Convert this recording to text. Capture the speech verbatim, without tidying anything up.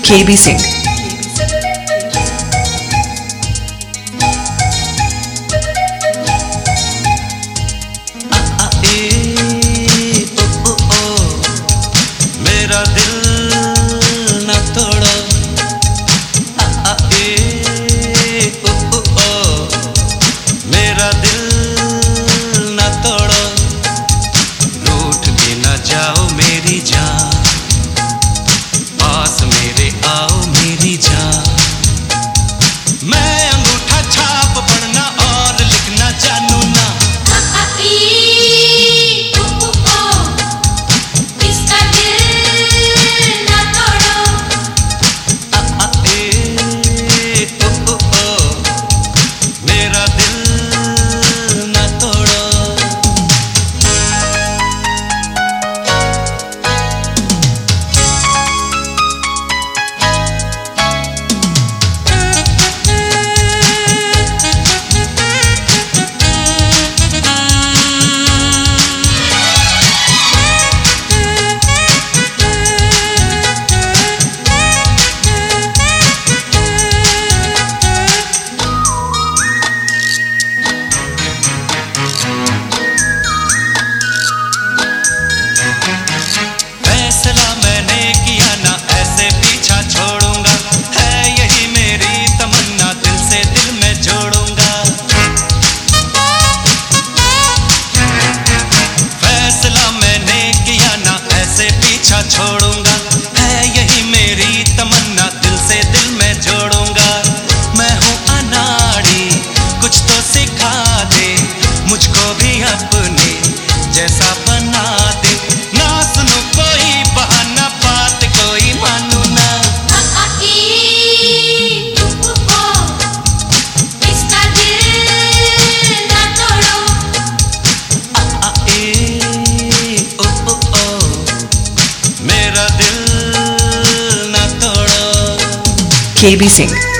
के बी सिंह। मेरा दिल न तोड़ो, आ ए ओ ओ ओ, मेरा दिल न तोड़ो, रूठ भी न जाओ मेरी जान, पास मेरे आओ मेरी जान। मैं अंगूठा छाप पढ़ना और लिखना जानू ना, फैसला मैंने किया ना ऐसे पीछा छोड़ूंगा, है यही मेरी तमन्ना, दिल से दिल में जोड़ूंगा। फैसला मैंने किया ना ऐसे पीछा छोड़ूंगा, है यही मेरी तमन्ना, दिल से दिल में जोड़ूंगा। मैं हूँ अनाड़ी, कुछ तो सिखा दे, मुझको भी अपने जैसा बना दे, ना सुनू कोई बहाना, बात कोई मानू ना। आ ई ओ ओ, इसका दिल ना तोड़ो, आ ए ओ ओ ओ, मेरा दिल ना तोड़ो। के बी सिंह।